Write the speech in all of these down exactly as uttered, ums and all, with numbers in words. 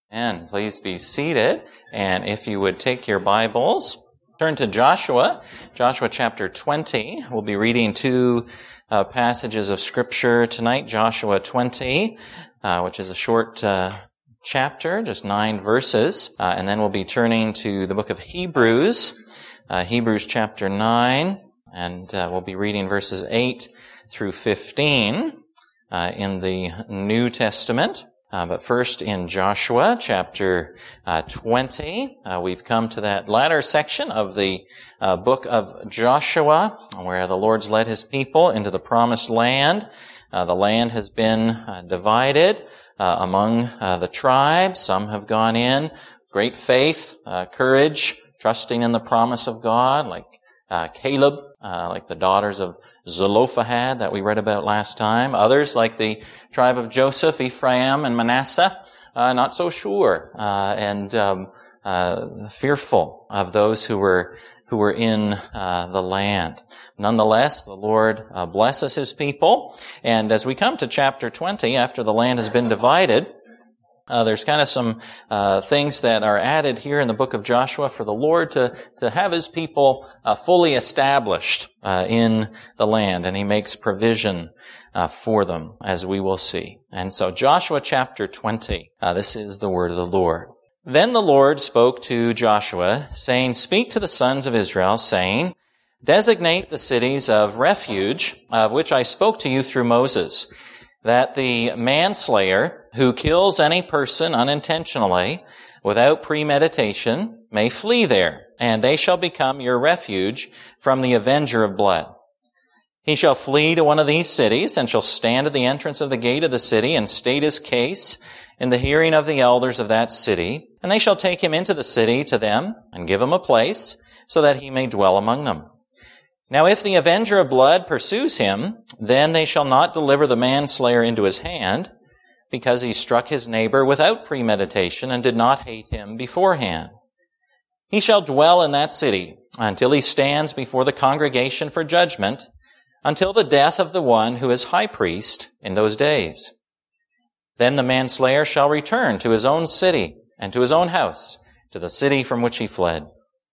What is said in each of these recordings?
And please be seated. And if you would take your Bibles, turn to Joshua, Joshua chapter twenty. We'll be reading two uh, passages of Scripture tonight. Joshua twenty, uh, which is a short uh, chapter, just nine verses. Uh, and then we'll be turning to the book of Hebrews, uh, Hebrews chapter nine. And uh, we'll be reading verses eight through fifteen uh, in the New Testament. Uh, but first in Joshua chapter uh, twenty, uh, we've come to that latter section of the uh, book of Joshua, where the Lord's led his people into the promised land. Uh, the land has been uh, divided uh, among uh, the tribes. Some have gone in, great faith, uh, courage, trusting in the promise of God, like uh, Caleb, uh, like the daughters of Zelophehad that we read about last time. Others, like the tribe of Joseph, Ephraim, and Manasseh, uh, not so sure uh, and um, uh, fearful of those who were who were in uh, the land. Nonetheless, the Lord uh, blesses His people, and as we come to chapter twenty, after the land has been divided, Uh, there's kind of some uh, things that are added here in the book of Joshua for the Lord to, to have His people uh, fully established uh, in the land, and He makes provision uh, for them, as we will see. And so Joshua chapter twenty, uh, this is the word of the Lord. Then the Lord spoke to Joshua, saying, "Speak to the sons of Israel, saying, designate the cities of refuge, of which I spoke to you through Moses, that the manslayer who kills any person unintentionally without premeditation may flee there, and they shall become your refuge from the avenger of blood. He shall flee to one of these cities, and shall stand at the entrance of the gate of the city, and state his case in the hearing of the elders of that city, and they shall take him into the city to them, and give him a place, so that he may dwell among them. Now if the avenger of blood pursues him, then they shall not deliver the manslayer into his hand, because he struck his neighbor without premeditation and did not hate him beforehand. He shall dwell in that city until he stands before the congregation for judgment, until the death of the one who is high priest in those days. Then the manslayer shall return to his own city and to his own house, to the city from which he fled.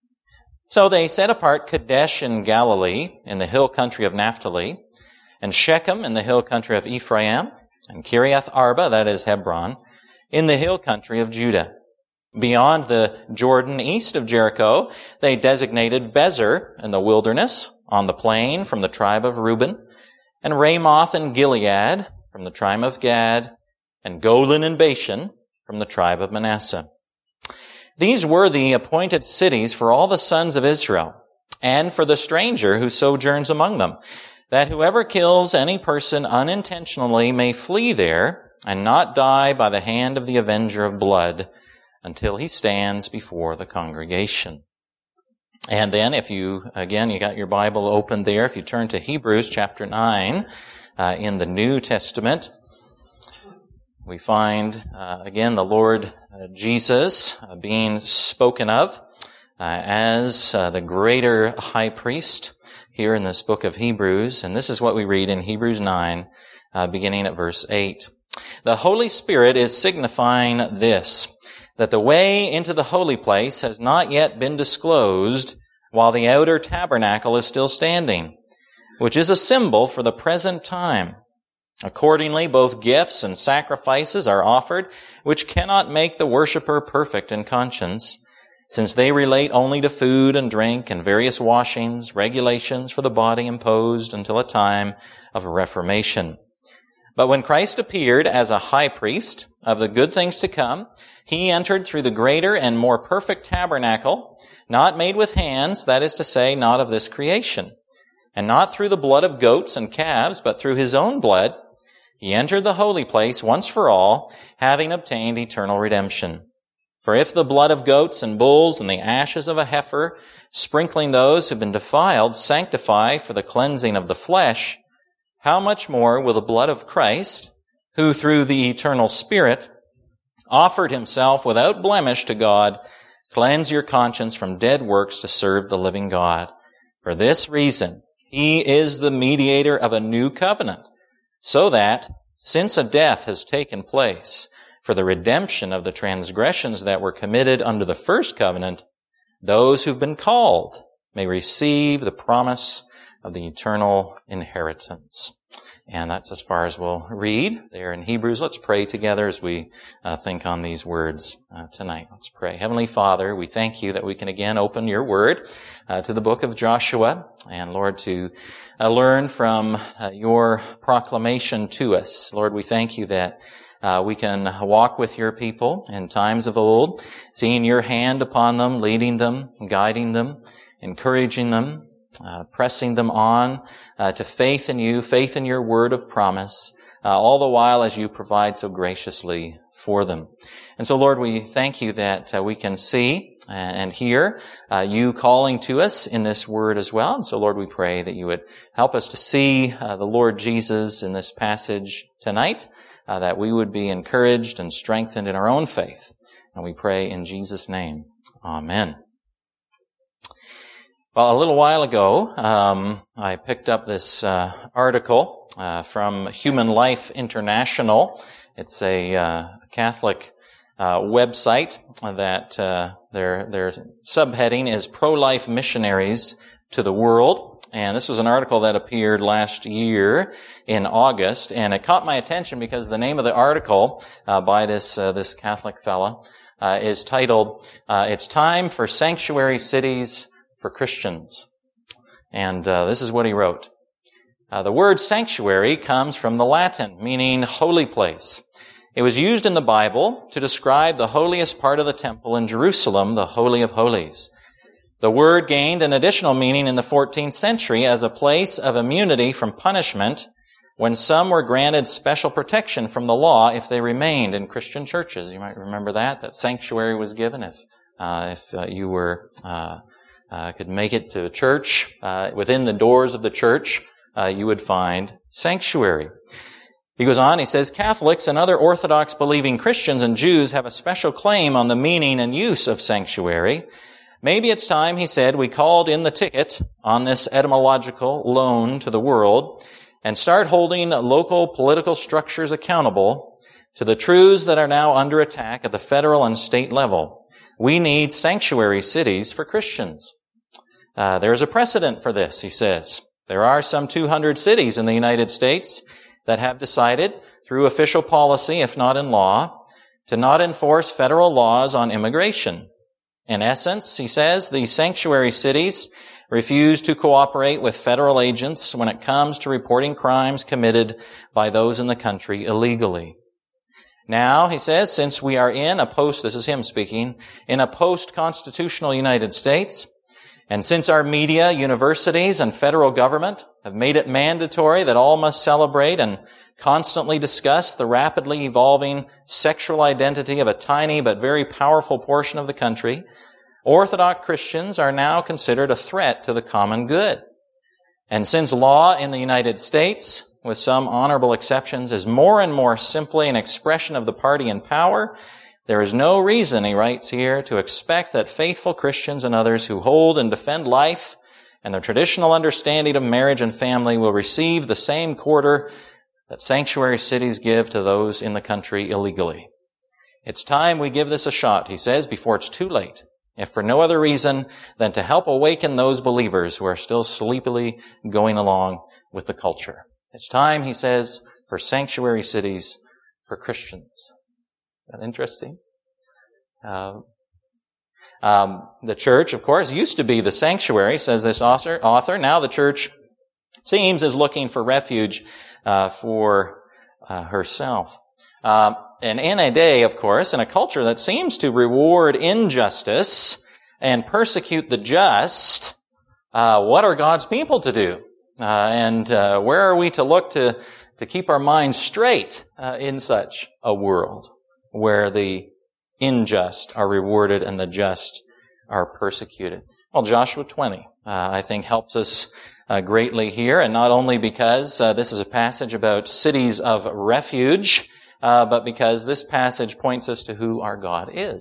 So they set apart Kadesh in Galilee, in the hill country of Naphtali, and Shechem in the hill country of Ephraim, and Kiriath Arba, that is Hebron, in the hill country of Judah. Beyond the Jordan, east of Jericho, they designated Bezer in the wilderness, on the plain from the tribe of Reuben, and Ramoth in Gilead from the tribe of Gad, and Golan in Bashan from the tribe of Manasseh. These were the appointed cities for all the sons of Israel, and for the stranger who sojourns among them, that whoever kills any person unintentionally may flee there, and not die by the hand of the avenger of blood, until he stands before the congregation." And then, if you, again, you got your Bible open there, if you turn to Hebrews chapter nine, uh, in the New Testament, we find, uh, again, the Lord uh, Jesus uh, being spoken of uh, as uh, the greater high priest here in this book of Hebrews. And this is what we read in Hebrews nine, uh, beginning at verse eight. "The Holy Spirit is signifying this, that the way into the holy place has not yet been disclosed, while the outer tabernacle is still standing, which is a symbol for the present time. Accordingly, both gifts and sacrifices are offered, which cannot make the worshiper perfect in conscience, since they relate only to food and drink and various washings, regulations for the body imposed until a time of reformation. But when Christ appeared as a high priest of the good things to come, he entered through the greater and more perfect tabernacle, not made with hands, that is to say, not of this creation, and not through the blood of goats and calves, but through his own blood. He entered the holy place once for all, having obtained eternal redemption. For if the blood of goats and bulls and the ashes of a heifer, sprinkling those who have been defiled, sanctify for the cleansing of the flesh, how much more will the blood of Christ, who through the eternal Spirit offered himself without blemish to God, cleanse your conscience from dead works to serve the living God? For this reason, he is the mediator of a new covenant, so that, since a death has taken place for the redemption of the transgressions that were committed under the first covenant, those who've been called may receive the promise of the eternal inheritance. And that's as far as we'll read there in Hebrews. Let's pray together as we uh, think on these words uh, tonight. Let's pray. Heavenly Father, we thank you that we can again open your word uh, to the book of Joshua, and Lord, to uh, learn from uh, your proclamation to us. Lord, we thank you that uh, we can walk with your people in times of old, seeing your hand upon them, leading them, guiding them, encouraging them, uh, pressing them on Uh, to faith in you, faith in your word of promise, uh, all the while as you provide so graciously for them. And so, Lord, we thank you that uh, we can see and hear uh, you calling to us in this word as well. And so, Lord, we pray that you would help us to see uh, the Lord Jesus in this passage tonight, uh, that we would be encouraged and strengthened in our own faith. And we pray in Jesus' name. Amen. Well, a little while ago, um, I picked up this uh, article uh, from Human Life International. It's a uh, Catholic uh, website that uh, their their subheading is Pro-Life Missionaries to the World. And this was an article that appeared last year in August, and it caught my attention because the name of the article uh, by this uh, this Catholic fella uh, is titled uh, "It's Time for Sanctuary Cities for Christians." And uh, this is what he wrote. Uh, the word sanctuary comes from the Latin, meaning holy place. It was used in the Bible to describe the holiest part of the temple in Jerusalem, the Holy of Holies. The word gained an additional meaning in the fourteenth century as a place of immunity from punishment when some were granted special protection from the law if they remained in Christian churches. You might remember that, that sanctuary was given if uh, if uh, you were uh Uh, could make it to a church. Uh, within the doors of the church, uh, you would find sanctuary. He goes on, he says, Catholics and other Orthodox believing Christians and Jews have a special claim on the meaning and use of sanctuary. Maybe it's time, he said, we called in the ticket on this etymological loan to the world and start holding local political structures accountable to the truths that are now under attack at the federal and state level. We need sanctuary cities for Christians. Uh, there's a precedent for this, he says. There are some two hundred cities in the United States that have decided, through official policy, if not in law, to not enforce federal laws on immigration. In essence, he says, these sanctuary cities refuse to cooperate with federal agents when it comes to reporting crimes committed by those in the country illegally. Now, he says, since we are in a post, this is him speaking, in a post-constitutional United States, and since our media, universities, and federal government have made it mandatory that all must celebrate and constantly discuss the rapidly evolving sexual identity of a tiny but very powerful portion of the country, Orthodox Christians are now considered a threat to the common good. And since law in the United States, with some honorable exceptions, is more and more simply an expression of the party in power, there is no reason, he writes here, to expect that faithful Christians and others who hold and defend life and the traditional understanding of marriage and family will receive the same quarter that sanctuary cities give to those in the country illegally. It's time we give this a shot, he says, before it's too late, if for no other reason than to help awaken those believers who are still sleepily going along with the culture. It's time, he says, for sanctuary cities for Christians. Is that interesting? Uh, um, the church, of course, used to be the sanctuary, says this author. author. Now the church seems is looking for refuge uh, for uh, herself. Um, and in a day, of course, in a culture that seems to reward injustice and persecute the just, uh, what are God's people to do? Uh, and uh, where are we to look to to keep our minds straight uh, in such a world where the unjust are rewarded and the just are persecuted? Well, Joshua twenty, uh, I think, helps us uh, greatly here, and not only because uh, this is a passage about cities of refuge, uh, but because this passage points us to who our God is.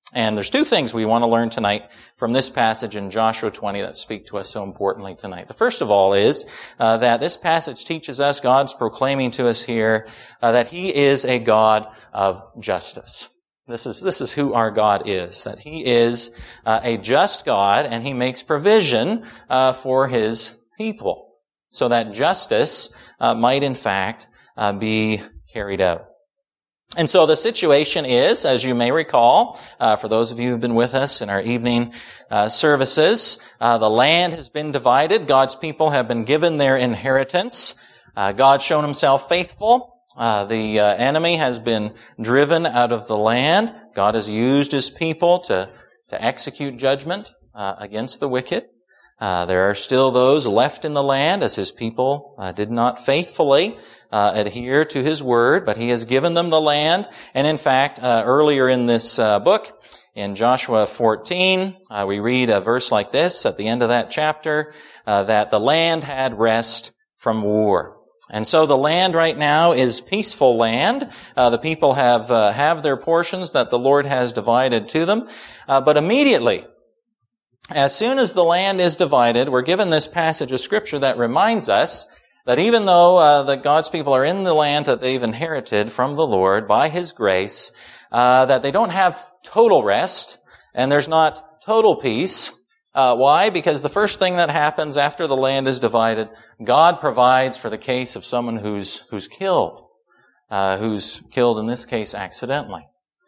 And there's two things we want to learn tonight from this passage in Joshua twenty that speak to us so importantly tonight. The first of all is uh, that this passage teaches us, God's proclaiming to us here, uh, that He is a God of justice. This is this is who our God is, that He is uh, a just God, and He makes provision uh, for His people, so that justice uh, might in fact uh, be carried out. And so the situation is, as you may recall, uh, for those of you who've been with us in our evening uh, services, uh, the land has been divided. God's people have been given their inheritance. Uh, God's shown Himself faithful. Uh, the uh, enemy has been driven out of the land. God has used His people to, to execute judgment uh, against the wicked. Uh, there are still those left in the land as His people uh, did not faithfully uh, adhere to His word, but He has given them the land. And in fact, uh, earlier in this uh, book, in Joshua fourteen, uh, we read a verse like this at the end of that chapter, uh, that the land had rest from war. And so the land right now is peaceful land. Uh, the people have uh, have their portions that the Lord has divided to them. Uh, but immediately, as soon as the land is divided, we're given this passage of Scripture that reminds us that even though uh, that God's people are in the land that they've inherited from the Lord by His grace, uh, that they don't have total rest, and there's not total peace. Uh, why? Because the first thing that happens after the land is divided, God provides for the case of someone who's who's killed, uh, who's killed in this case accidentally.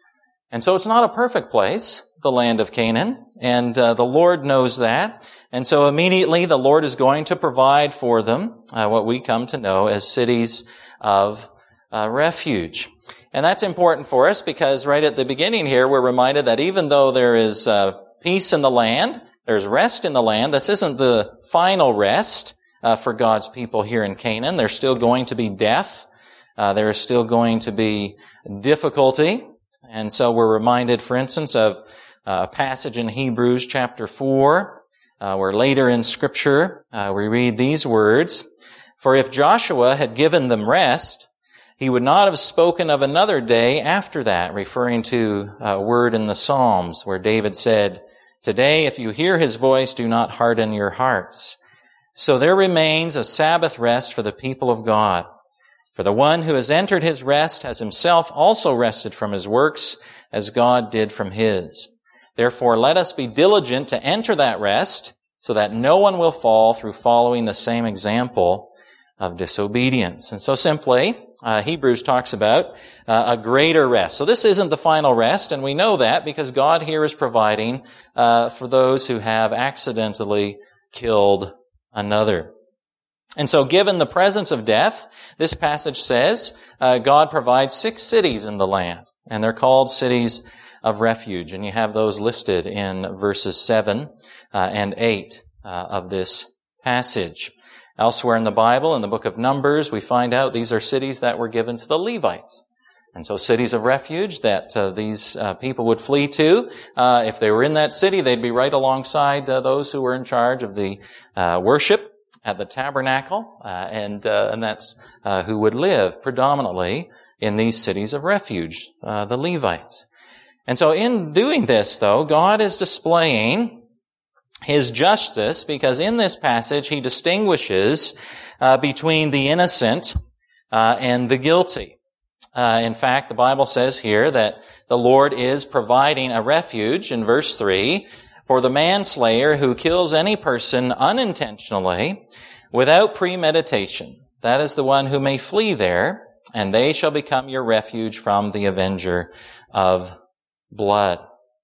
And so it's not a perfect place, the land of Canaan, and uh, the Lord knows that. And so immediately the Lord is going to provide for them uh, what we come to know as cities of uh, refuge. And that's important for us because right at the beginning here we're reminded that even though there is uh, peace in the land, there's rest in the land, this isn't the final rest uh, for God's people here in Canaan. There's still going to be death. Uh, there is still going to be difficulty. And so we're reminded, for instance, of a passage in Hebrews chapter four, uh, where later in Scripture uh, we read these words, "For if Joshua had given them rest, he would not have spoken of another day after that," referring to a word in the Psalms where David said, "Today, if you hear His voice, do not harden your hearts." So there remains a Sabbath rest for the people of God. For the one who has entered His rest has himself also rested from his works, as God did from His. Therefore, let us be diligent to enter that rest, so that no one will fall through following the same example of disobedience. And so simply, uh, Hebrews talks about uh, a greater rest. So this isn't the final rest, and we know that because God here is providing uh, for those who have accidentally killed another. And so given the presence of death, this passage says uh, God provides six cities in the land, and they're called cities of refuge. And you have those listed in verses seven uh, and eight uh, of this passage. Elsewhere in the Bible, in the book of Numbers, we find out these are cities that were given to the Levites. And so cities of refuge that uh, these uh, people would flee to. Uh, if they were in that city, they'd be right alongside uh, those who were in charge of the uh, worship at the tabernacle, uh, and uh, and that's uh, who would live predominantly in these cities of refuge, uh, the Levites. And so in doing this, though, God is displaying His justice, because in this passage He distinguishes uh, between the innocent uh, and the guilty. Uh, in fact, the Bible says here that the Lord is providing a refuge in verse three for the manslayer who kills any person unintentionally without premeditation. That is the one who may flee there, and they shall become your refuge from the avenger of blood.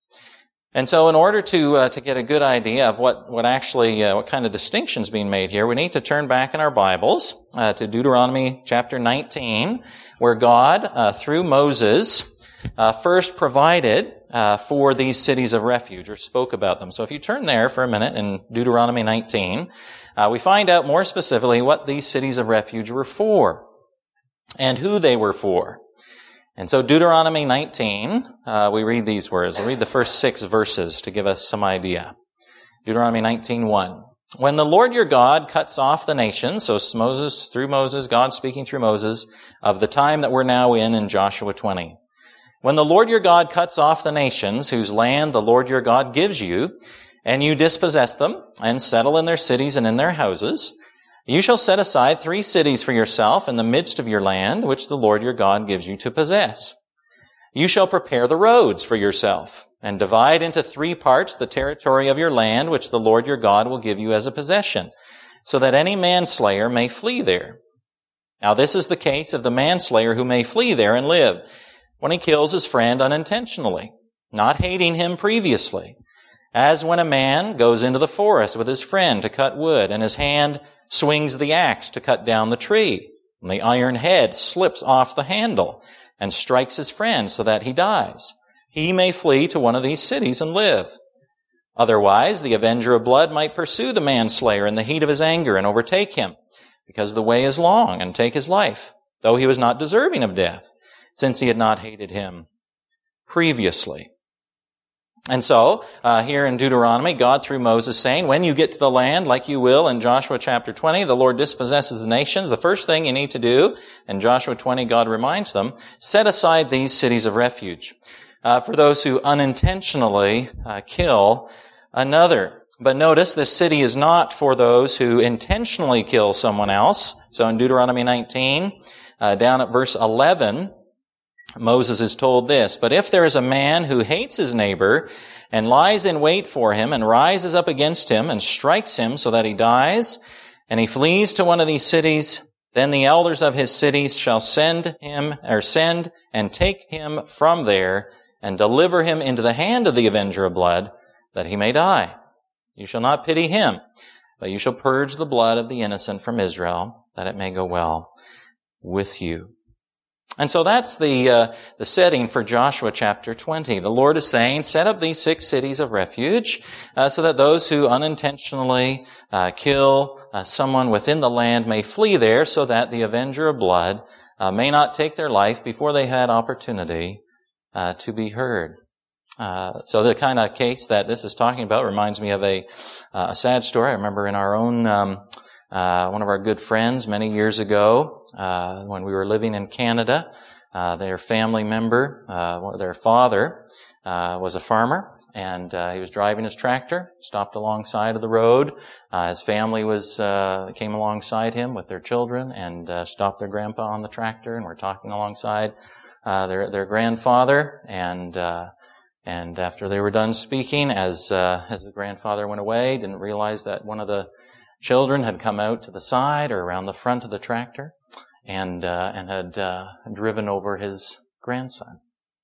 And so in order to uh, to get a good idea of what, what actually, uh, what kind of distinctions being made here, we need to turn back in our Bibles uh, to Deuteronomy chapter nineteen, where God, uh, through Moses, uh, first provided uh, for these cities of refuge, or spoke about them. So if you turn there for a minute in Deuteronomy nineteen, uh, we find out more specifically what these cities of refuge were for and who they were for. And so Deuteronomy nineteen, uh, we read these words. We'll read the first six verses to give us some idea. Deuteronomy nineteen one. When the Lord your God cuts off the nation, so Moses, through Moses, God speaking through Moses, of the time that we're now in in Joshua twenty. When the Lord your God cuts off the nations whose land the Lord your God gives you, and you dispossess them, and settle in their cities and in their houses, you shall set aside three cities for yourself in the midst of your land, which the Lord your God gives you to possess. You shall prepare the roads for yourself, and divide into three parts the territory of your land, which the Lord your God will give you as a possession, so that any manslayer may flee there. Now this is the case of the manslayer who may flee there and live, when he kills his friend unintentionally, not hating him previously, as when a man goes into the forest with his friend to cut wood, and his hand swings the axe to cut down the tree, and the iron head slips off the handle and strikes his friend so that he dies. He may flee to one of these cities and live. Otherwise, the avenger of blood might pursue the manslayer in the heat of his anger and overtake him, because the way is long, and take his life, though he was not deserving of death, since he had not hated him previously. And so, uh, here in Deuteronomy, God through Moses saying, when you get to the land, like you will in Joshua chapter twenty, the Lord dispossesses the nations. The first thing you need to do, in Joshua twenty, God reminds them, set aside these cities of refuge, uh, for those who unintentionally uh, kill another. But notice, this city is not for those who intentionally kill someone else. So in Deuteronomy nineteen, uh, down at verse eleven, Moses is told this, but if there is a man who hates his neighbor and lies in wait for him and rises up against him and strikes him so that he dies, and he flees to one of these cities, then the elders of his cities shall send him, or send and take him from there and deliver him into the hand of the avenger of blood, that he may die. You shall not pity him, but you shall purge the blood of the innocent from Israel, that it may go well with you. And so that's the uh, the setting for Joshua chapter twenty. The Lord is saying, set up these six cities of refuge uh, so that those who unintentionally uh, kill uh, someone within the land may flee there, so that the avenger of blood uh, may not take their life before they had opportunity uh, to be heard. Uh, so the kind of case that this is talking about reminds me of a, uh, a sad story. I remember in our own um Uh, one of our good friends many years ago, uh, when we were living in Canada, uh, their family member, uh, their father, uh, was a farmer, and uh, he was driving his tractor, stopped alongside of the road. Uh, his family was uh, came alongside him with their children and uh, stopped their grandpa on the tractor, and were talking alongside uh, their their grandfather. And uh, and after they were done speaking, as uh, as the grandfather went away, didn't realize that one of the children had come out to the side or around the front of the tractor and uh, and had uh, driven over his grandson.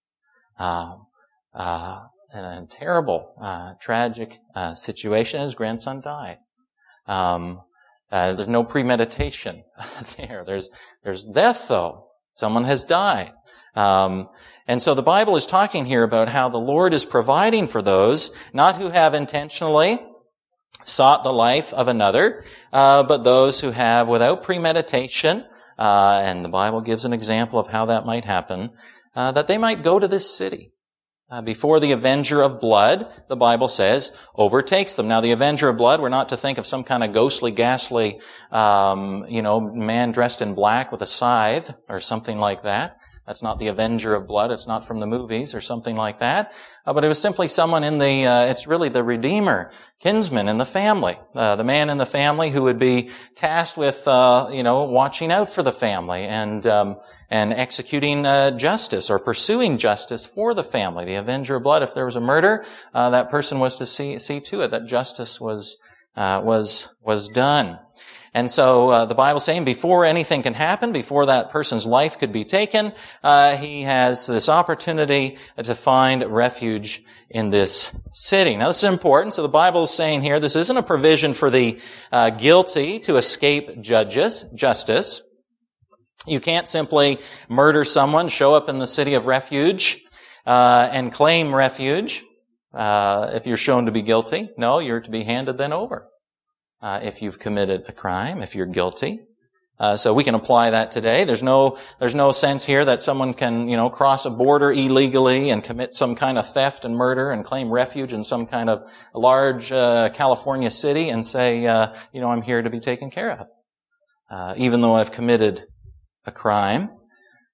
Uh, uh, in a terrible, uh, tragic uh, situation. His grandson died. Um, uh, there's no premeditation there. There's there's death, though. Someone has died. Um, and so the Bible is talking here about how the Lord is providing for those, not who have intentionally sought the life of another, uh, but those who have without premeditation, uh, and the Bible gives an example of how that might happen, uh, that they might go to this city. Uh, before the avenger of blood, the Bible says, overtakes them. Now, the avenger of blood, we're not to think of some kind of ghostly, ghastly, um, you know, man dressed in black with a scythe or something like that. That's not the avenger of blood. It's not from the movies or something like that. Uh, but it was simply someone in the, uh, it's really the redeemer, kinsman in the family. Uh, the man in the family who would be tasked with, uh, you know, watching out for the family and, um, and executing, uh, justice or pursuing justice for the family. The avenger of blood, if there was a murder, uh, that person was to see, see to it that justice was, uh, was, was done. And so uh, the Bible's saying before anything can happen, before that person's life could be taken, uh, he has this opportunity to find refuge in this city. Now, this is important. So the Bible is saying here, this isn't a provision for the uh, guilty to escape judges, justice. You can't simply murder someone, show up in the city of refuge, uh, and claim refuge uh, if you're shown to be guilty. No, you're to be handed then over. Uh, if you've committed a crime, if you're guilty. Uh, so we can apply that today. There's no, there's no sense here that someone can, you know, cross a border illegally and commit some kind of theft and murder and claim refuge in some kind of large, uh, California city and say, uh, you know, I'm here to be taken care of. Uh, even though I've committed a crime.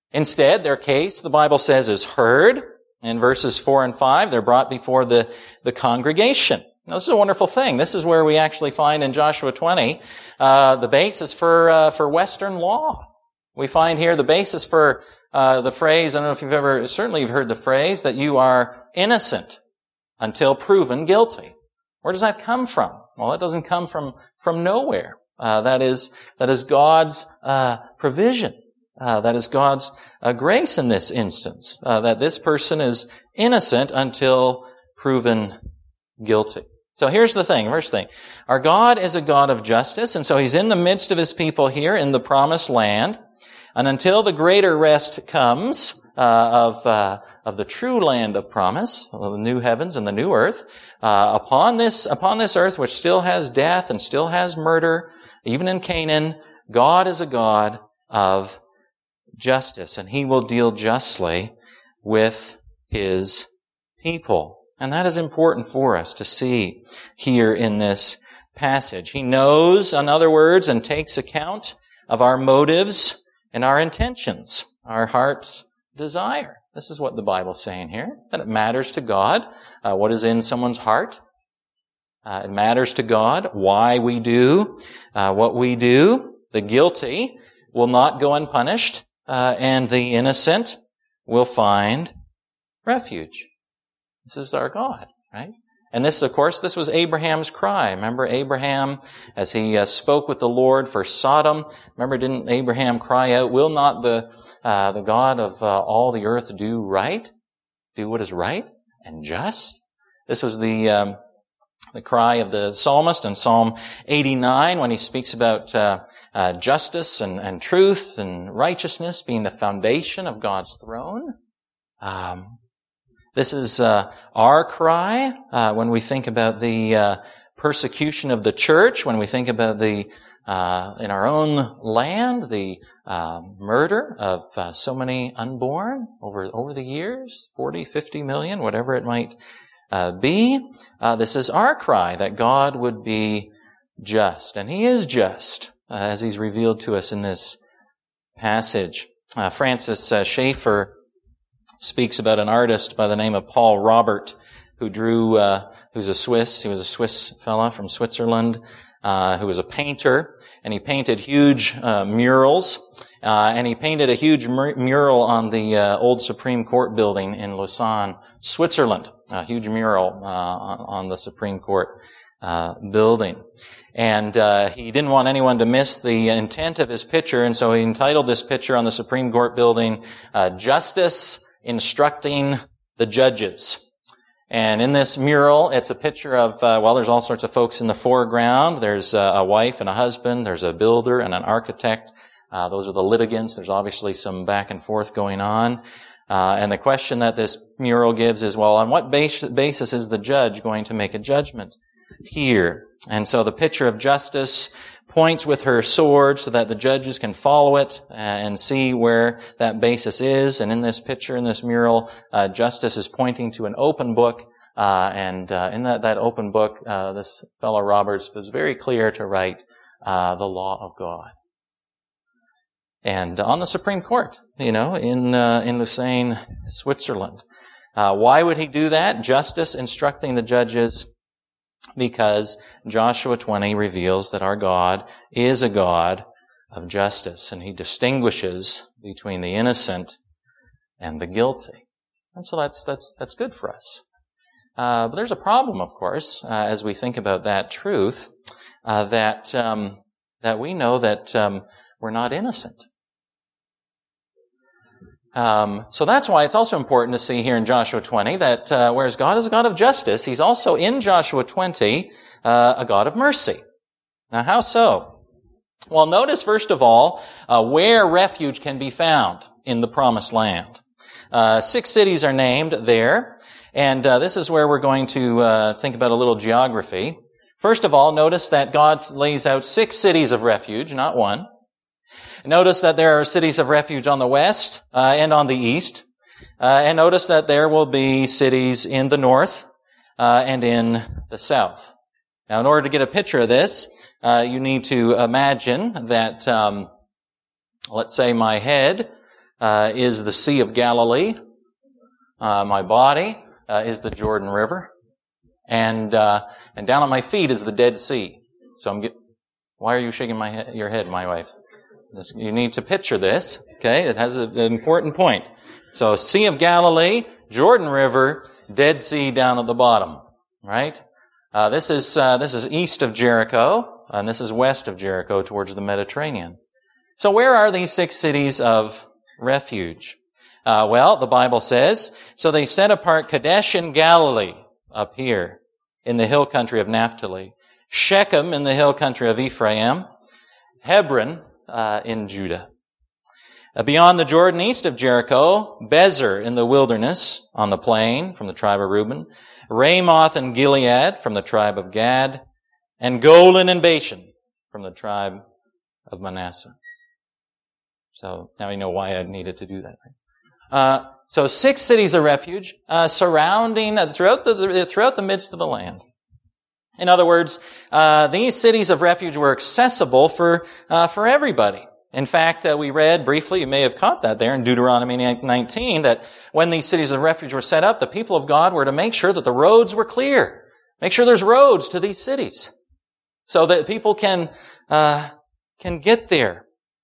Instead, their case, the Bible says, is heard. In verses four and five, they're brought before the, the congregation. Now, this is a wonderful thing. This is where we actually find in Joshua twenty uh, the basis for uh, for Western law. We find here the basis for uh, the phrase, I don't know if you've ever, certainly you've heard the phrase, that you are innocent until proven guilty. Where does that come from? Well, it doesn't come from, from nowhere. Uh, that is, that is God's uh, provision. Uh, that is God's uh, grace in this instance, uh, that this person is innocent until proven guilty. So here's the thing, first thing. Our God is a God of justice, and so He's in the midst of His people here in the promised land. And until the greater rest comes uh, of uh, of the true land of promise, of the new heavens and the new earth, uh, upon this upon this earth, which still has death and still has murder, even in Canaan, God is a God of justice, and He will deal justly with His people. And that is important for us to see here in this passage. He knows, in other words, and takes account of our motives and our intentions, our heart's desire. This is what the Bible's saying here, that it matters to God uh, what is in someone's heart. Uh, it matters to God why we do uh, what we do. The guilty will not go unpunished, uh, and the innocent will find refuge. This is our God, right? And this, of course, this was Abraham's cry. Remember Abraham, as he uh, spoke with the Lord for Sodom. Remember, didn't Abraham cry out, "Will not the uh, the God of uh, all the earth do right, do what is right and just?" This was the um, the cry of the psalmist in Psalm eighty-nine when he speaks about uh, uh, justice and, and truth and righteousness being the foundation of God's throne. Um, This is uh, our cry uh, when we think about the uh, persecution of the church, when we think about the uh, in our own land the uh, murder of uh, so many unborn over over the years, forty, fifty million, whatever it might uh, be. Uh, this is our cry that God would be just, and He is just, uh, as He's revealed to us in this passage. Uh, Francis uh, Schaeffer speaks about an artist by the name of Paul Robert, who drew, uh, who's a Swiss, he was a Swiss fella from Switzerland, uh, who was a painter, and he painted huge, uh, murals, uh, and he painted a huge mur- mural on the, uh, old Supreme Court building in Lausanne, Switzerland, a huge mural, uh, on, on the Supreme Court, uh, building. And, uh, he didn't want anyone to miss the intent of his picture, and so he entitled this picture on the Supreme Court building, uh, Justice Instructing the Judges. And in this mural, it's a picture of, uh, well, there's all sorts of folks in the foreground. There's uh, a wife and a husband. There's a builder and an architect. Uh, those are the litigants. There's obviously some back and forth going on. Uh, and the question that this mural gives is, well, on what bas- basis is the judge going to make a judgment here? And so the picture of justice points with her sword so that the judges can follow it and see where that basis is. And in this picture, in this mural, uh, justice is pointing to an open book. Uh, and uh, in that, that open book, uh, this fellow Roberts was very clear to write uh, the law of God. And on the Supreme Court, you know, in uh, in Lausanne, Switzerland. Uh, why would he do that? Justice instructing the judges. Because Joshua twenty reveals that our God is a God of justice, and He distinguishes between the innocent and the guilty. And so that's that's that's good for us. Uh, but there's a problem, of course, uh, as we think about that truth, uh, that um, that we know that um, we're not innocent. Um, so that's why it's also important to see here in Joshua twenty that uh, whereas God is a God of justice, He's also in Joshua twenty uh, a God of mercy. Now, how so? Well, notice first of all uh, where refuge can be found in the Promised Land. Uh, six cities are named there, and uh, this is where we're going to uh, think about a little geography. First of all, notice that God lays out six cities of refuge, not one. Notice that there are cities of refuge on the west uh, and on the east. Uh, and notice that there will be cities in the north uh, and in the south. Now, in order to get a picture of this, uh, you need to imagine that, um, let's say my head uh, is the Sea of Galilee. Uh, my body uh, is the Jordan River. And uh, and down at my feet is the Dead Sea. So I'm get, why are you shaking my he- your head, my wife? This, you need to picture this, okay? It has a, an important point. So Sea of Galilee, Jordan River, Dead Sea down at the bottom, right? Uh, this is uh, this is east of Jericho, and this is west of Jericho towards the Mediterranean. So where are these six cities of refuge? Uh, well, the Bible says, so they set apart Kadesh in Galilee, up here, in the hill country of Naphtali, Shechem in the hill country of Ephraim, Hebron uh, in Judah. Uh, beyond the Jordan, east of Jericho, Bezer in the wilderness, on the plain, from the tribe of Reuben, Ramoth and Gilead from the tribe of Gad, and Golan and Bashan from the tribe of Manasseh. So now you know why I needed to do that. Uh, so six cities of refuge uh, surrounding uh, throughout the throughout the midst of the land. In other words, uh, these cities of refuge were accessible for uh, for everybody. In fact, uh, we read briefly, you may have caught that there in Deuteronomy nineteen, that when these cities of refuge were set up, the people of God were to make sure that the roads were clear. Make sure there's roads to these cities so that people can uh, can get there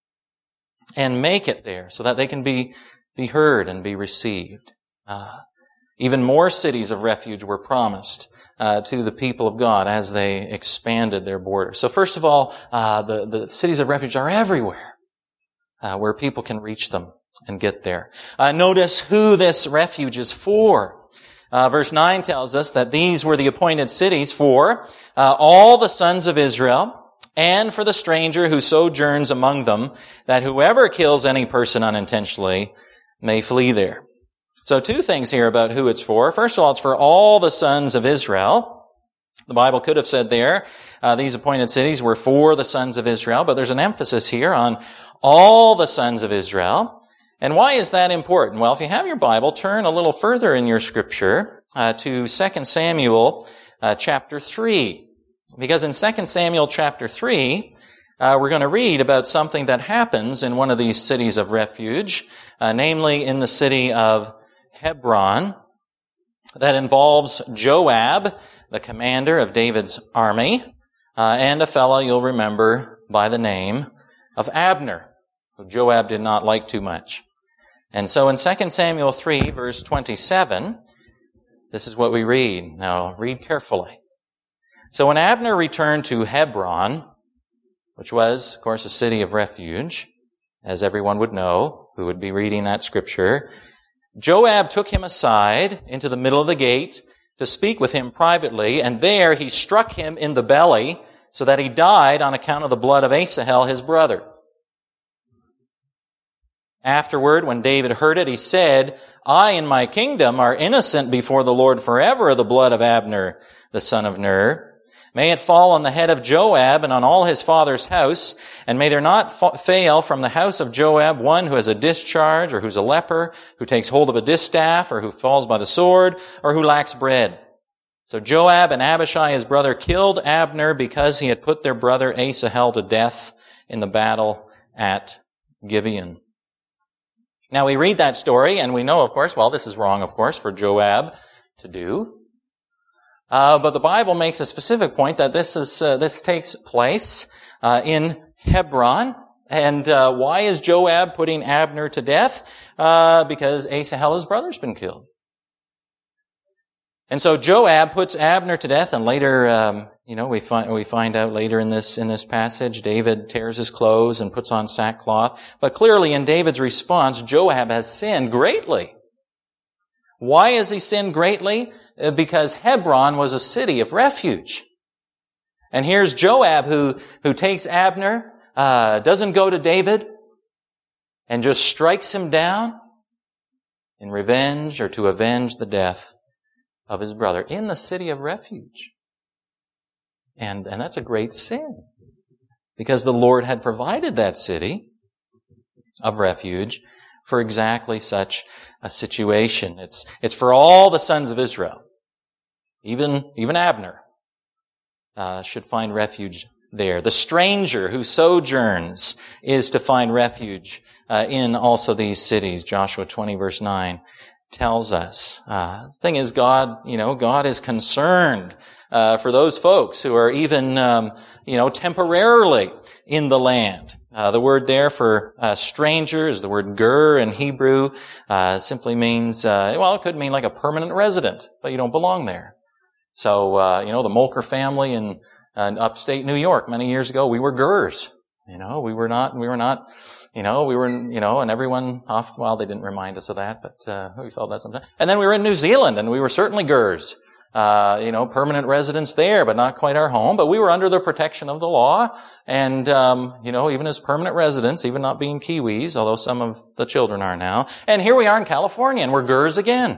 and make it there so that they can be be heard and be received. Uh, even more cities of refuge were promised uh, to the people of God as they expanded their borders. So first of all, uh, the, the cities of refuge are everywhere uh, where people can reach them and get there. Uh, notice who this refuge is for. Uh, verse nine tells us that these were the appointed cities for uh, all the sons of Israel, and for the stranger who sojourns among them, that whoever kills any person unintentionally may flee there. So two things here about who it's for. First of all, it's for all the sons of Israel. The Bible could have said there, uh, these appointed cities were for the sons of Israel, but there's an emphasis here on all the sons of Israel. And why is that important? Well, if you have your Bible, turn a little further in your scripture uh, to Second Samuel uh, chapter three. Because in Second Samuel chapter three, uh, we're going to read about something that happens in one of these cities of refuge, uh, namely in the city of Hebron, that involves Joab, the commander of David's army, uh, and a fellow you'll remember by the name of Abner, who Joab did not like too much. And so in Second Samuel three, verse twenty-seven, this is what we read. Now, read carefully. So when Abner returned to Hebron, which was, of course, a city of refuge, as everyone would know who would be reading that scripture, Joab took him aside into the middle of the gate to speak with him privately, and there he struck him in the belly so that he died on account of the blood of Asahel, his brother. Afterward, when David heard it, he said, I and my kingdom are innocent before the Lord forever of the blood of Abner, the son of Ner. May it fall on the head of Joab and on all his father's house, and may there not fa- fail from the house of Joab one who has a discharge, or who's a leper, who takes hold of a distaff, or who falls by the sword, or who lacks bread. So Joab and Abishai his brother killed Abner because he had put their brother Asahel to death in the battle at Gibeon. Now we read that story, and we know, of course, well, this is wrong, of course, for Joab to do. Uh, but the Bible makes a specific point that this is uh, this takes place uh, in Hebron. And uh, why is Joab putting Abner to death? Uh, because Asahel, his brother's been killed. And so Joab puts Abner to death, and later, um, you know, we find we find out later in this in this passage, David tears his clothes and puts on sackcloth. But clearly, in David's response, Joab has sinned greatly. Why has he sinned greatly? Because Hebron was a city of refuge. And here's Joab who, who takes Abner, uh, doesn't go to David, and just strikes him down in revenge or to avenge the death of his brother in the city of refuge. And, and that's a great sin. Because the Lord had provided that city of refuge for exactly such a situation. It's, it's for all the sons of Israel. Even, even Abner, uh, should find refuge there. The stranger who sojourns is to find refuge, uh, in also these cities. Joshua twenty verse nine tells us. Uh, thing is, God, you know, God is concerned uh, for those folks who are even, um, you know, temporarily in the land. Uh, the word there for uh, stranger is the word ger in Hebrew. Uh, simply means, uh, well, it could mean like a permanent resident, but you don't belong there. So, uh, you know, the Molker family in, uh, in upstate New York many years ago, we were Gers. You know, we were not, we were not, you know, we were, you know, and everyone off, well, they didn't remind us of that, but, uh, we felt that sometimes. And then we were in New Zealand, and we were certainly Gers. Uh, you know, permanent residents there, but not quite our home. But we were under the protection of the law. And, um, you know, even as permanent residents, even not being Kiwis, although some of the children are now. And here we are in California, and we're Gers again.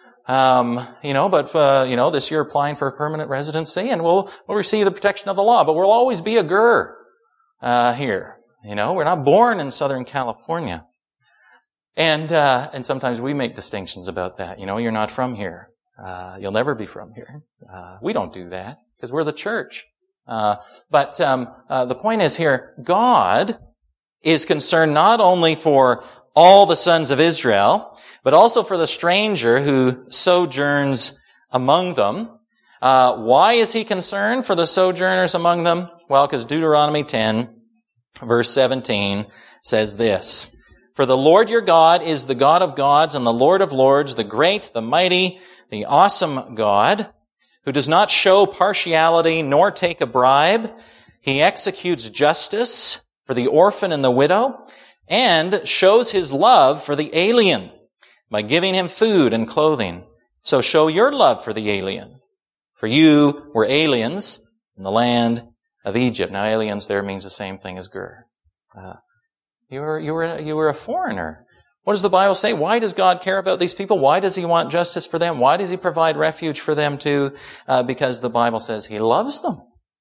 Um, you know, but, uh, you know, this year applying for permanent residency, and we'll, we'll receive the protection of the law. But we'll always be a Ger, uh, here. You know, we're not born in Southern California. And, uh, and sometimes we make distinctions about that. You know, you're not from here. Uh, you'll never be from here. Uh, we don't do that because we're the church. Uh, but um, uh, the point is here, God is concerned not only for all the sons of Israel, but also for the stranger who sojourns among them. Uh, why is he concerned for the sojourners among them? Well, because Deuteronomy ten, verse seventeen says this: "For the Lord your God is the God of gods and the Lord of lords, the great, the mighty, the awesome God, who does not show partiality nor take a bribe. He executes justice for the orphan and the widow, and shows his love for the alien by giving him food and clothing. So show your love for the alien. For you were aliens in the land of Egypt." Now, aliens there means the same thing as Ger. Uh, you were, you were, you were a foreigner. What does the Bible say? Why does God care about these people? Why does he want justice for them? Why does he provide refuge for them too? Uh, because the Bible says he loves them.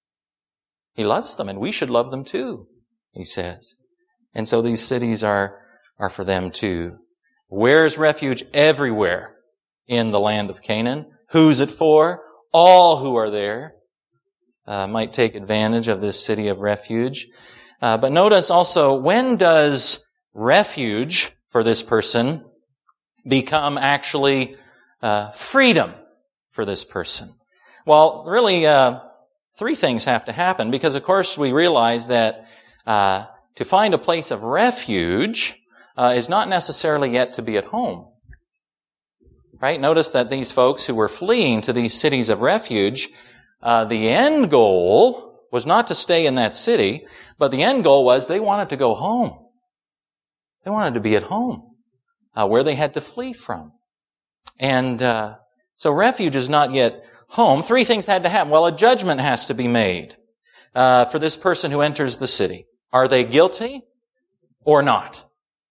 He loves them, and we should love them too, he says. And so these cities are, are for them too. Where's refuge? Everywhere in the land of Canaan. Who's it for? All who are there uh, might take advantage of this city of refuge. Uh, but notice also, when does refuge for this person become actually uh, freedom for this person? Well, really, uh, three things have to happen, because, of course, we realize that uh, to find a place of refuge uh, is not necessarily yet to be at home. Right? Notice that these folks who were fleeing to these cities of refuge, uh, the end goal was not to stay in that city, but the end goal was they wanted to go home. They wanted to be at home, uh, where they had to flee from. And uh, so refuge is not yet home. Three things had to happen. Well, a judgment has to be made uh, for this person who enters the city. Are they guilty or not?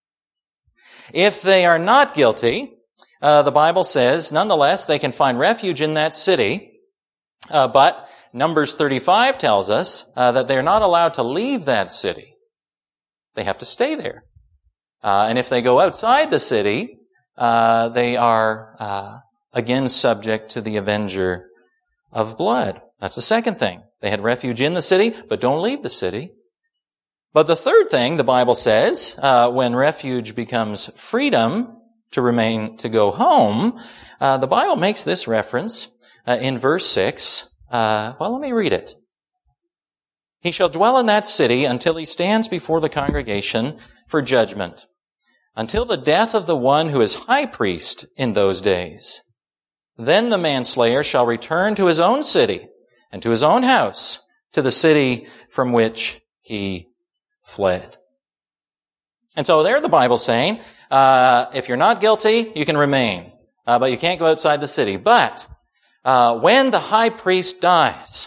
If they are not guilty, uh, the Bible says, nonetheless, they can find refuge in that city. Uh, but Numbers thirty-five tells us uh, that they're not allowed to leave that city. They have to stay there. Uh, and if they go outside the city, uh, they are, uh, again subject to the avenger of blood. That's the second thing. They had refuge in the city, but don't leave the city. But the third thing, the Bible says, uh, when refuge becomes freedom to remain, to go home, uh, the Bible makes this reference, uh, in verse six. Uh, well, let me read it. "He shall dwell in that city until he stands before the congregation for judgment, until the death of the one who is high priest in those days. Then the manslayer shall return to his own city and to his own house, to the city from which he fled." And so there the Bible's saying, uh, if you're not guilty, you can remain, uh, but you can't go outside the city. But uh, when the high priest dies,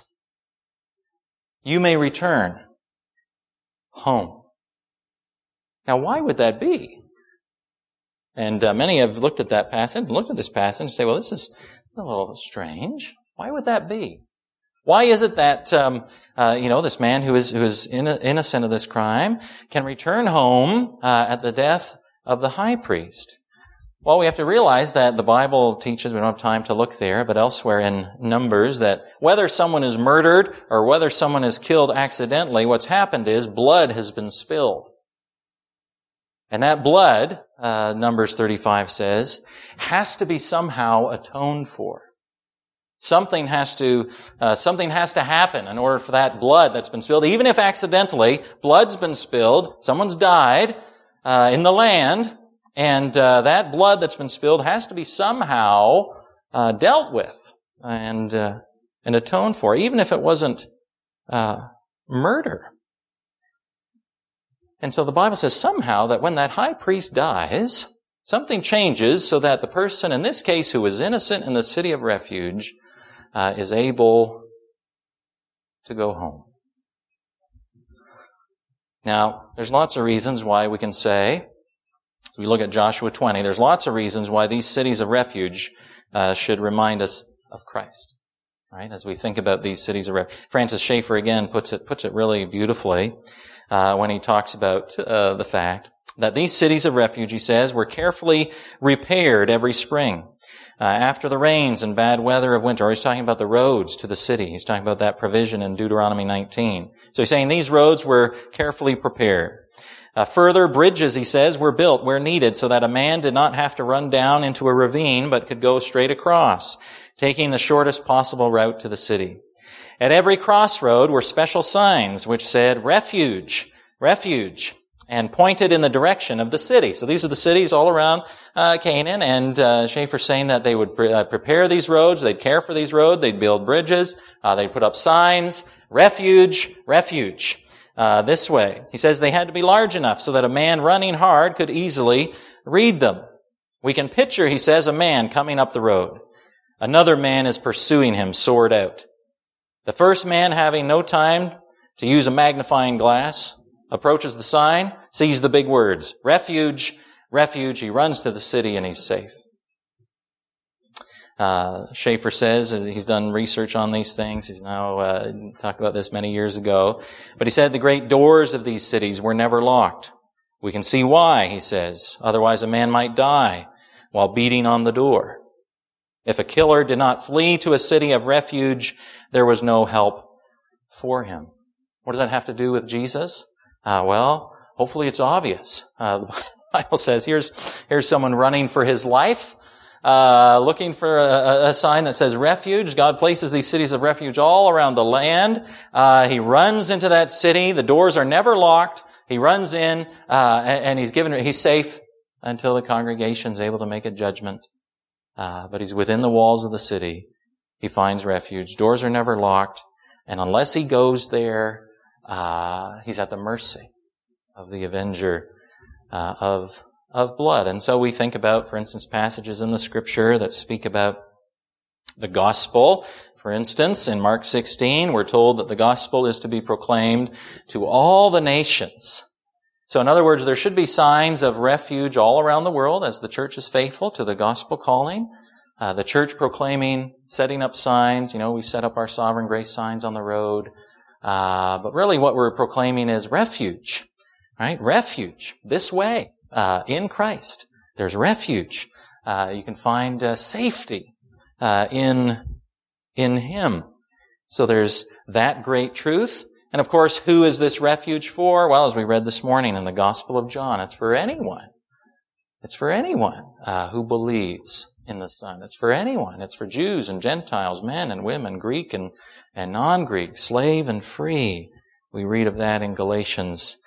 you may return home. Now, why would that be? And uh, many have looked at that passage, looked at this passage and say, well, this is a little strange. Why would that be? Why is it that, um, uh, you know, this man who is, who is innocent of this crime can return home uh, at the death of the high priest? Well, we have to realize that the Bible teaches, we don't have time to look there, but elsewhere in Numbers, that whether someone is murdered or whether someone is killed accidentally, what's happened is blood has been spilled. And that blood, uh, Numbers thirty-five says, has to be somehow atoned for. Something has to, uh, something has to happen in order for that blood that's been spilled, even if accidentally, blood's been spilled, someone's died, uh, in the land, and, uh, that blood that's been spilled has to be somehow, uh, dealt with and, uh, and atoned for, even if it wasn't, uh, murder. And so the Bible says somehow that when that high priest dies, something changes so that the person, in this case, who was innocent in the city of refuge, uh, is able to go home. Now, there's lots of reasons why we can say, if we look at Joshua twenty, there's lots of reasons why these cities of refuge uh, should remind us of Christ. Right? As we think about these cities of refuge. Francis Schaeffer again puts it puts it really beautifully uh, when he talks about uh, the fact that these cities of refuge, he says, were carefully repaired every spring. Uh, after the rains and bad weather of winter, or he's talking about the roads to the city. He's talking about that provision in Deuteronomy nineteen. So he's saying these roads were carefully prepared. Uh, further, bridges, he says, were built where needed so that a man did not have to run down into a ravine but could go straight across, taking the shortest possible route to the city. At every crossroad were special signs which said, refuge, refuge, and pointed in the direction of the city. So these are the cities all around uh, Canaan, and uh, Schaeffer's saying that they would pre- uh, prepare these roads, they'd care for these roads, they'd build bridges, uh, they'd put up signs, refuge, refuge, uh, this way. He says they had to be large enough so that a man running hard could easily read them. We can picture, he says, a man coming up the road. Another man is pursuing him, sword out. The first man, having no time to use a magnifying glass, approaches the sign, sees the big words, refuge, refuge. He runs to the city and he's safe. Uh, Schaeffer says he's done research on these things. He's now uh, talked about this many years ago. But he said the great doors of these cities were never locked. We can see why, he says. Otherwise a man might die while beating on the door. If a killer did not flee to a city of refuge, there was no help for him. What does that have to do with Jesus? Uh, well, hopefully it's obvious. Uh, the Bible says here's here's someone running for his life, uh, looking for a, a sign that says refuge. God places these cities of refuge all around the land. Uh, he runs into that city. The doors are never locked. He runs in, uh, and, and he's given he's safe until the congregation's able to make a judgment. Uh, but he's within the walls of the city. He finds refuge. Doors are never locked. And unless he goes there, uh, he's at the mercy of the avenger uh, of of blood. And so we think about, for instance, passages in the Scripture that speak about the gospel. For instance, in Mark sixteen, we're told that the gospel is to be proclaimed to all the nations. So in other words, there should be signs of refuge all around the world as the church is faithful to the gospel calling. Uh, the church proclaiming, setting up signs. You know, we set up our sovereign grace signs on the road. Uh, but really what we're proclaiming is refuge, right? Refuge, this way, uh, in Christ. There's refuge. Uh, you can find uh, safety uh, in, in Him. So there's that great truth. And of course, who is this refuge for? Well, as we read this morning in the Gospel of John, it's for anyone. It's for anyone uh, who believes in the Son. It's for anyone. It's for Jews and Gentiles, men and women, Greek and, and non-Greek, slave and free. We read of that in Galatians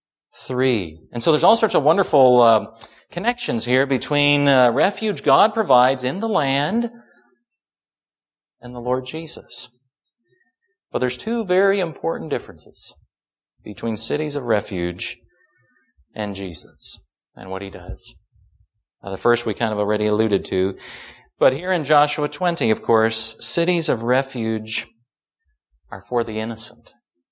three. And so there's all sorts of wonderful uh, connections here between uh, refuge God provides in the land and the Lord Jesus. But there's two very important differences between cities of refuge and Jesus and what He does. Now, the first we kind of already alluded to. But here in Joshua twenty, of course, cities of refuge are for the innocent.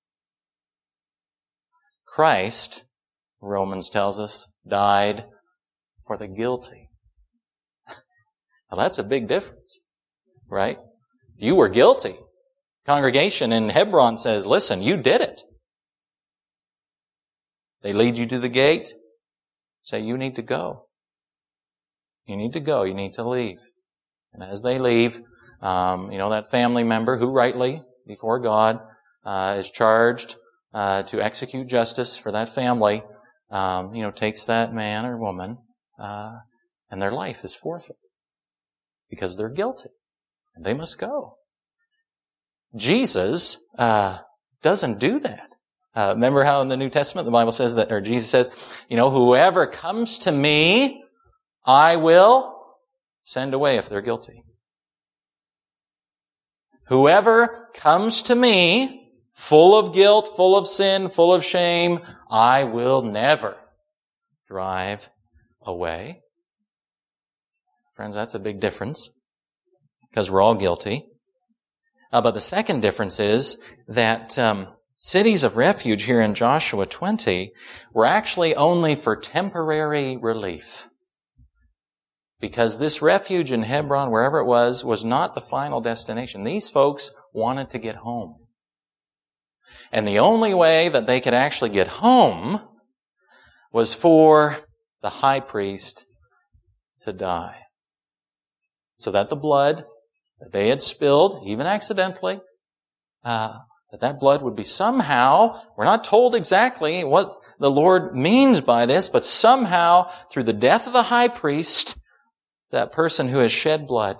Christ, Romans tells us, died for the guilty. Now that's a big difference, right? You were guilty. Congregation in Hebron says, listen, you did it. They lead you to the gate, say you need to go. You need to go. You need to leave. And as they leave, um, you know, that family member who rightly, before God, uh, is charged uh, to execute justice for that family, um, you know, takes that man or woman, uh, and their life is forfeit because they're guilty and they must go. Jesus uh, doesn't do that. Uh, remember how in the New Testament the Bible says that, or Jesus says, you know, whoever comes to me, I will send away if they're guilty. Whoever comes to me, full of guilt, full of sin, full of shame, I will never drive away. Friends, that's a big difference because we're all guilty. Uh, but the second difference is that um, cities of refuge here in Joshua twenty were actually only for temporary relief. Because this refuge in Hebron, wherever it was, was not the final destination. These folks wanted to get home. And the only way that they could actually get home was for the high priest to die. So that the blood that they had spilled, even accidentally, uh, that that blood would be somehow, we're not told exactly what the Lord means by this, but somehow, through the death of the high priest, that person who has shed blood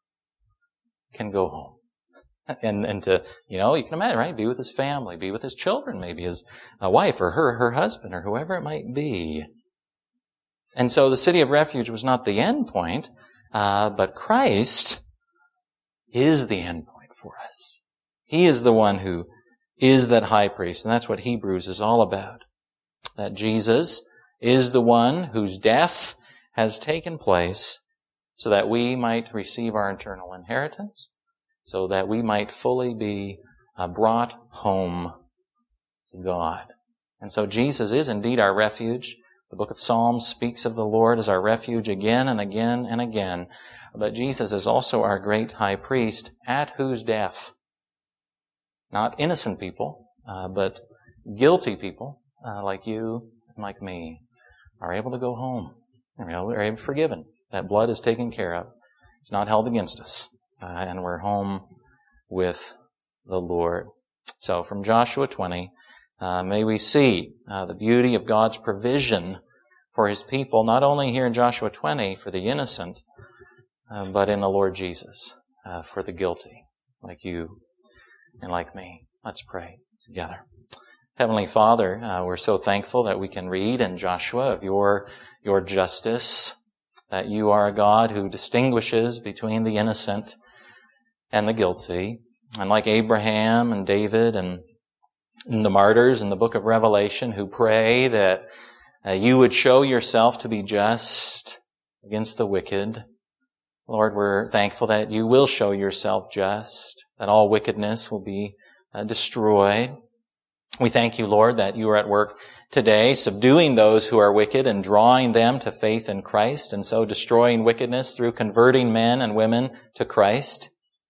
can go home. And, and to, you know, you can imagine, right? Be with his family, be with his children, maybe his uh, wife or her, her husband or whoever it might be. And so the city of refuge was not the end point, uh, but Christ is the end point for us. He is the one who is that high priest, and that's what Hebrews is all about. That Jesus is the one whose death has taken place so that we might receive our eternal inheritance, so that we might fully be uh, brought home to God. And so Jesus is indeed our refuge. The book of Psalms speaks of the Lord as our refuge again and again and again. But Jesus is also our great high priest, at whose death, not innocent people, uh, but guilty people uh, like you and like me, are able to go home. Are able to be forgiven. That blood is taken care of. It's not held against us. Uh, and we're home with the Lord. So from Joshua twenty, uh, may we see uh, the beauty of God's provision for His people, not only here in Joshua twenty for the innocent, uh, but in the Lord Jesus uh, for the guilty, like you and like me. Let's pray together. Heavenly Father, uh, we're so thankful that we can read in Joshua of your, your justice, that you are a God who distinguishes between the innocent and the guilty. And like Abraham and David and, and the martyrs in the book of Revelation who pray that uh, you would show yourself to be just against the wicked, Lord, we're thankful that you will show yourself just, that all wickedness will be uh, destroyed. We thank you, Lord, that you are at work today, subduing those who are wicked and drawing them to faith in Christ, and so destroying wickedness through converting men and women to Christ.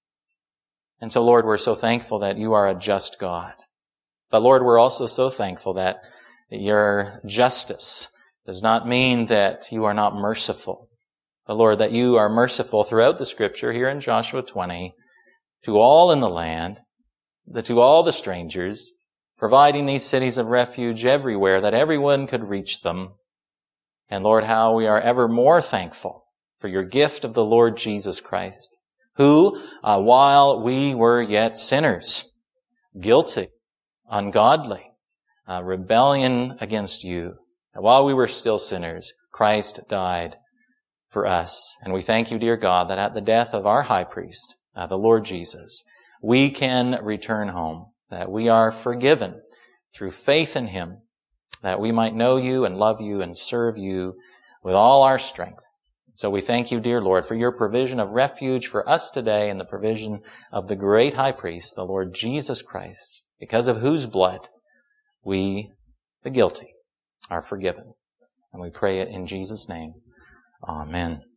And so, Lord, we're so thankful that you are a just God. But, Lord, we're also so thankful that your justice does not mean that you are not merciful. But, Lord, that you are merciful throughout the Scripture here in Joshua twenty to all in the land, to all the strangers, providing these cities of refuge everywhere, that everyone could reach them. And Lord, how we are ever more thankful for your gift of the Lord Jesus Christ, who, uh, while we were yet sinners, guilty, ungodly, uh, rebellion against you, and while we were still sinners, Christ died for us. And we thank you, dear God, that at the death of our high priest, uh, the Lord Jesus, we can return home, that we are forgiven through faith in Him, that we might know you and love you and serve you with all our strength. So we thank you, dear Lord, for your provision of refuge for us today and the provision of the great high priest, the Lord Jesus Christ, because of whose blood we, the guilty, are forgiven. And we pray it in Jesus' name. Amen.